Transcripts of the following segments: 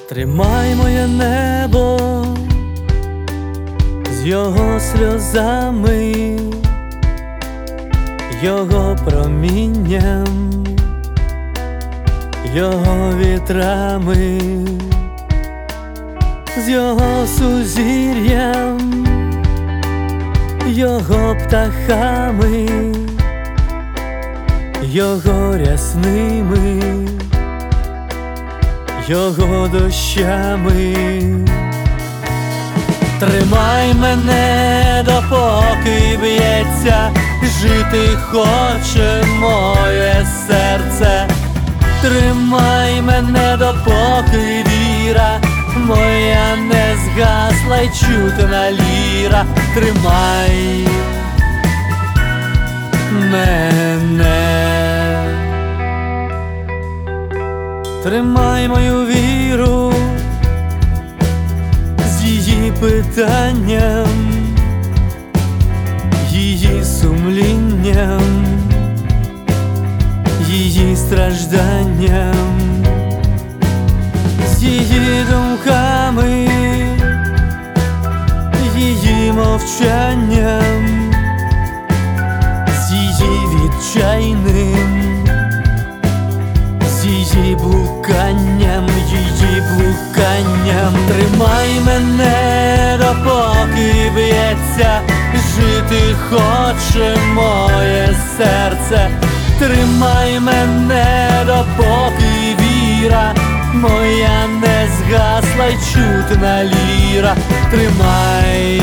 Тримай моє небо з його сльозами, його промінням, його вітрами, з його сузір'ям, його птахами, його рясними, його дощами. Тримай мене, допоки б'ється, жити хоче моє серце. Тримай мене, допоки віра моя не згасла й чутна ліра. Тримай мене, тримай мою віру з її питанням, її сумлінням, її стражданням, з її думками, її мовчанням, з її відчайним, з її блуканням, її блуканням. Тримай мене, допоки б'ється, жити хоче моє серце. Тримай мене, допоки віра моя не згасла й чутна ліра. Тримай.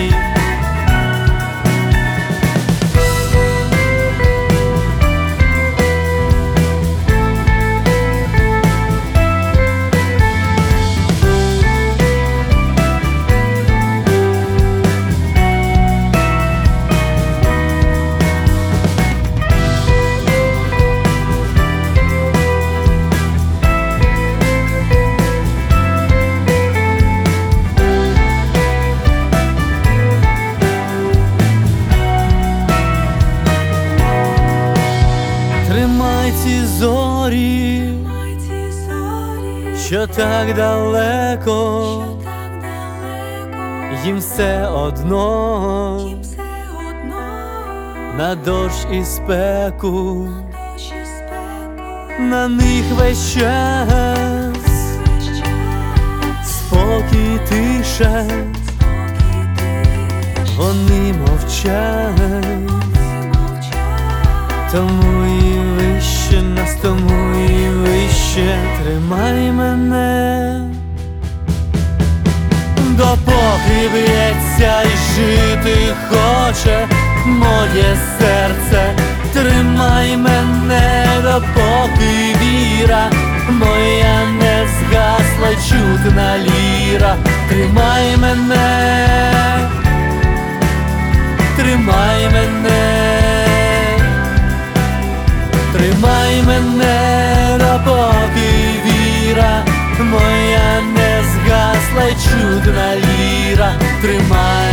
Тримай ці зорі, що так далеко, їм все одно на дощ і спеку, на них весь час спокій, тиша, вони мовчать. Тому і вище нас, тому і вище. Тримай мене, допоки б'ється й жити хоче моє серце. Тримай мене, допоки віра моя не згасла й чутна ліра. Тримай мене, тримай мене, тримай мене, допоки віра моя не згасла й чудна ліра. Тримай.